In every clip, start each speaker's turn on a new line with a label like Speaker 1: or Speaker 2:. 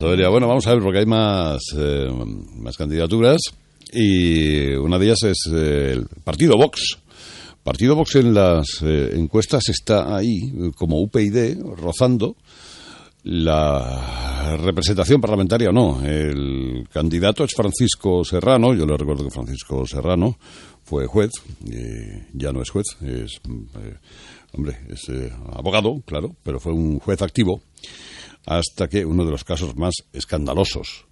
Speaker 1: Bueno, vamos a ver, porque hay más candidaturas y una de ellas es el Partido Vox. Partido Vox en las encuestas está ahí como UPyD, rozando la representación parlamentaria o no. El candidato es Francisco Serrano. Yo le recuerdo que Francisco Serrano fue juez, ya no es juez, es abogado, claro, pero fue un juez activo hasta que uno de los casos más escandalosos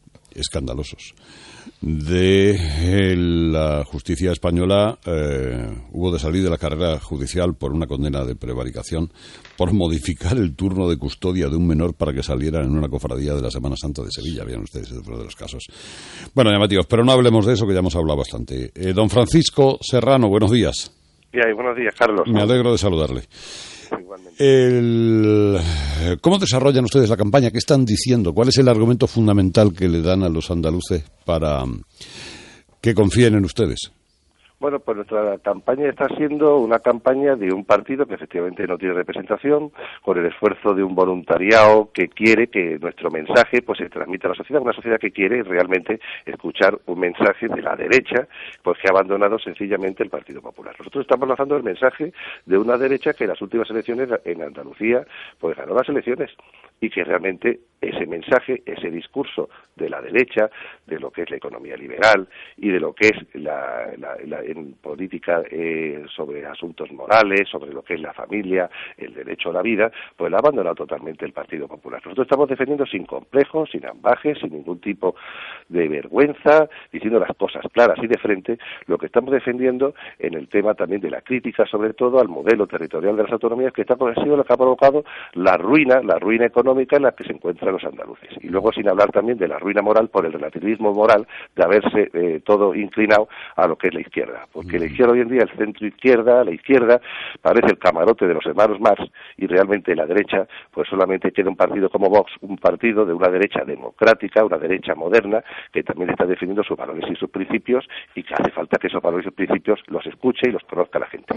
Speaker 1: de la justicia española hubo de salir de la carrera judicial por una condena de prevaricación por modificar el turno de custodia de un menor para que saliera en una cofradía de la Semana Santa de Sevilla. Vean ustedes, es uno de los casos. Bueno, llamativos, pero no hablemos de eso, que ya hemos hablado bastante. Don Francisco Serrano, buenos días.
Speaker 2: Buenos días, Carlos.
Speaker 1: Me alegro de saludarle.
Speaker 2: Igualmente.
Speaker 1: ¿Cómo desarrollan ustedes la campaña? ¿Qué están diciendo? ¿Cuál es el argumento fundamental que le dan a los andaluces para que confíen en ustedes?
Speaker 2: Bueno, pues nuestra campaña está siendo una campaña de un partido que efectivamente no tiene representación, con el esfuerzo de un voluntariado que quiere que nuestro mensaje pues se transmita a la sociedad, una sociedad que quiere realmente escuchar un mensaje de la derecha, pues que ha abandonado sencillamente el Partido Popular. Nosotros estamos lanzando el mensaje de una derecha que en las últimas elecciones en Andalucía pues ganó las elecciones y que realmente ese mensaje, ese discurso de la derecha, de lo que es la economía liberal y de lo que es en política sobre asuntos morales, sobre lo que es la familia, el derecho a la vida, pues la ha abandonado totalmente el Partido Popular. Nosotros estamos defendiendo sin complejos, sin ambajes, sin ningún tipo de vergüenza, diciendo las cosas claras y de frente, lo que estamos defendiendo en el tema también de la crítica, sobre todo al modelo territorial de las autonomías, que ha sido lo que ha provocado la ruina económica en la que se encuentran los andaluces. Y luego sin hablar también de la ruina moral por el relativismo moral de haberse todo inclinado a lo que es la izquierda. Porque la izquierda hoy en día, el centro izquierda, la izquierda, parece el camarote de los hermanos Marx y realmente la derecha, pues solamente queda un partido como Vox, un partido de una derecha democrática, una derecha moderna, que también está definiendo sus valores y sus principios y que hace falta que esos valores y sus principios los escuche y los conozca la gente.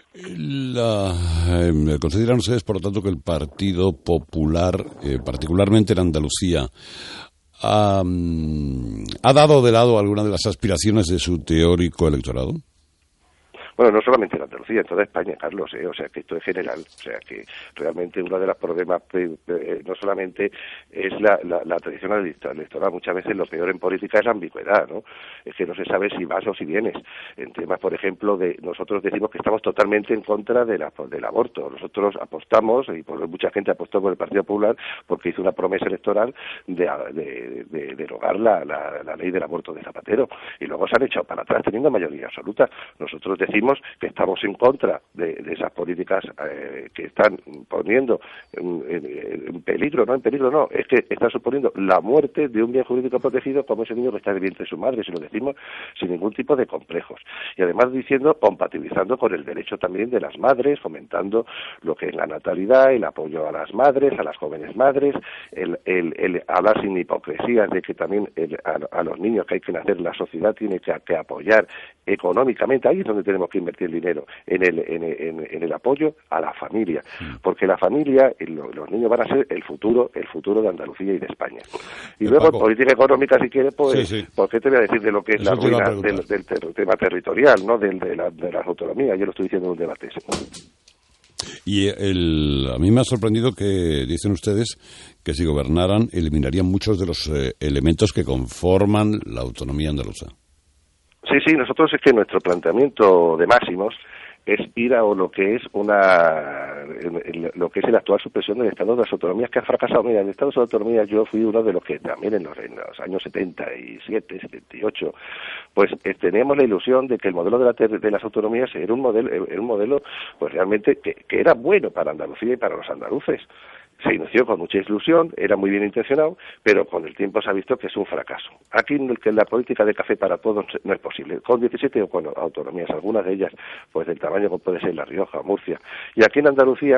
Speaker 1: ¿Consideran ustedes, por lo tanto, que el Partido Popular, particularmente en Andalucía, ha dado de lado alguna de las aspiraciones de su teórico electorado?
Speaker 2: Bueno, no solamente en Andalucía, en toda España, Carlos, o sea, que esto es general, o sea, que realmente uno de los problemas no solamente es la tradición electoral, muchas veces lo peor en política es la ambigüedad, ¿no? Es que no se sabe si vas o si vienes. En temas, por ejemplo, nosotros decimos que estamos totalmente en contra del aborto. Nosotros apostamos, y mucha gente apostó por el Partido Popular, porque hizo una promesa electoral de derogar la ley del aborto de Zapatero, y luego se han echado para atrás teniendo mayoría absoluta. Nosotros decimos que estamos en contra de esas políticas que están poniendo en peligro, es que están suponiendo la muerte de un bien jurídico protegido como ese niño que está en el vientre de su madre, si lo decimos sin ningún tipo de complejos. Y además compatibilizando con el derecho también de las madres, fomentando lo que es la natalidad, el apoyo a las madres, a las jóvenes madres, el hablar sin hipocresías de que también a los niños que hay que nacer, la sociedad tiene que apoyar económicamente. Ahí es donde tenemos que invertir el dinero, en el apoyo a la familia, porque la familia, los niños van a ser el futuro de Andalucía y de España. Y luego, en política económica, si quieres, pues, sí. ¿Por qué te voy a decir de lo que es la ruina del tema territorial, ¿no? de las autonomías? Yo lo estoy diciendo en un debate.
Speaker 1: Y a mí me ha sorprendido que dicen ustedes que si gobernaran eliminarían muchos de los elementos que conforman la autonomía andaluza.
Speaker 2: Sí, nosotros es que nuestro planteamiento de máximos es ir a lo que es la actual supresión del Estado de las Autonomías, que ha fracasado. Mira, el Estado de las Autonomías, yo fui uno de los que también en los años 77, 78, pues teníamos la ilusión de que el modelo de las autonomías era un modelo pues realmente que era bueno para Andalucía y para los andaluces. Se inició con mucha ilusión, era muy bien intencionado, pero con el tiempo se ha visto que es un fracaso. Aquí la política de café para todos no es posible. Con 17 o con autonomías, algunas de ellas pues del tamaño como puede ser La Rioja, Murcia. Y aquí en Andalucía,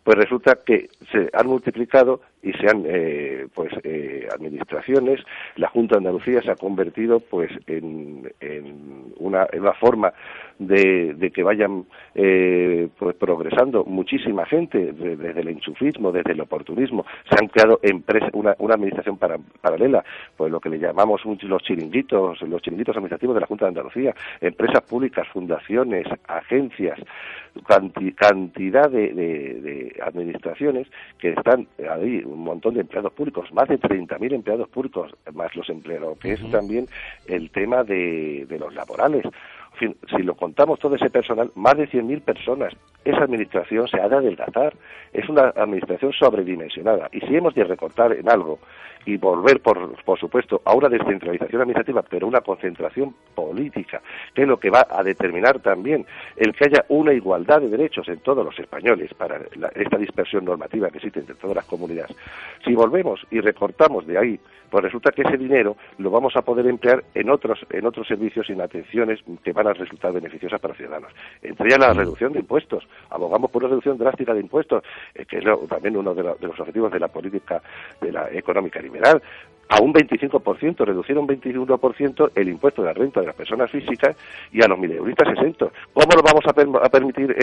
Speaker 2: pues resulta que se han multiplicado y se han, administraciones. La Junta de Andalucía se ha convertido, pues, en una forma de que vayan, pues, progresando muchísima gente, desde el enchufismo, desde el oportunismo. Se han creado empresas, una administración paralela, pues lo que le llamamos los chiringuitos administrativos de la Junta de Andalucía, empresas públicas, fundaciones, agencias, cantidad de administraciones que están ahí, un montón de empleados públicos, más de 30.000 empleados públicos, más los empleados, que es también el tema de los laborales. En fin, si lo contamos todo ese personal, más de 100.000 personas, esa administración se ha de adelgazar, es una administración sobredimensionada, y si hemos de recortar en algo y volver, por supuesto, a una descentralización administrativa, pero una concentración política, que es lo que va a determinar también el que haya una igualdad de derechos en todos los españoles para esta dispersión normativa que existe entre todas las comunidades. Si volvemos y recortamos de ahí, pues resulta que ese dinero lo vamos a poder emplear en otros servicios y en atenciones que van a resultar beneficiosas para los ciudadanos. Entre ellas la reducción de impuestos. Abogamos por una reducción drástica de impuestos, que es también uno de los objetivos de la política de la económica liberal. A un 25%, reducir un 21% el impuesto de la renta de las personas físicas y a los mileuristas exentos. ¿Cómo lo vamos a permitir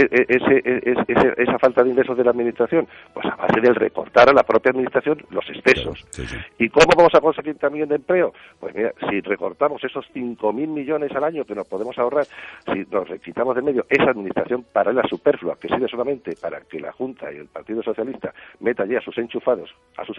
Speaker 2: esa falta de ingresos de la Administración? Pues a base de recortar a la propia Administración los excesos. Sí. ¿Y cómo vamos a conseguir también de empleo? Pues mira, si recortamos esos 5.000 millones al año que nos podemos ahorrar, si nos quitamos de medio esa Administración paralela superflua, que sirve solamente para que la Junta y el Partido Socialista metan ya a sus enchufados,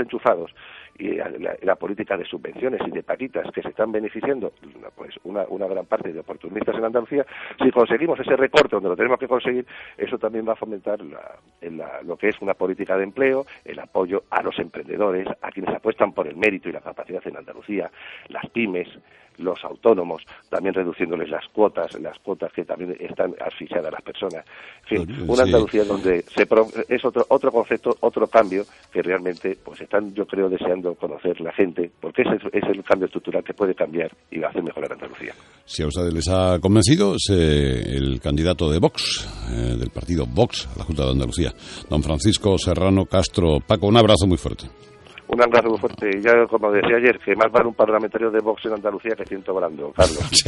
Speaker 2: y la política de subvenciones y de paquitas que se están beneficiando, pues una gran parte de oportunistas en Andalucía, si conseguimos ese recorte donde lo tenemos que conseguir, eso también va a fomentar lo que es una política de empleo, el apoyo a los emprendedores, a quienes apuestan por el mérito y la capacidad en Andalucía, las pymes, los autónomos, también reduciéndoles las cuotas que también están asfixiadas a las personas. En fin, una Andalucía donde es otro concepto, otro cambio que realmente pues están, yo creo, deseando conocer la gente, porque es el cambio estructural que puede cambiar y va a hacer mejorar Andalucía.
Speaker 1: Si a ustedes les ha convencido, es el candidato de Vox, del partido Vox, a la Junta de Andalucía, don Francisco Serrano Castro. Paco, un abrazo muy fuerte.
Speaker 2: Un abrazo muy fuerte. Ya, como decía ayer, que más vale un parlamentario de Vox en Andalucía que 100 volando, Carlos.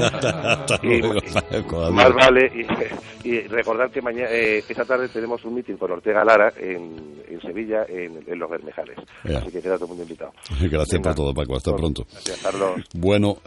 Speaker 2: Más vale. Y recordar que mañana, esta tarde tenemos un mitin con Ortega Lara en Sevilla, en Los Bermejales. Así que queda todo el mundo invitado.
Speaker 1: Gracias por todo, Paco. Hasta pronto.
Speaker 2: Gracias, Carlos.
Speaker 1: Bueno.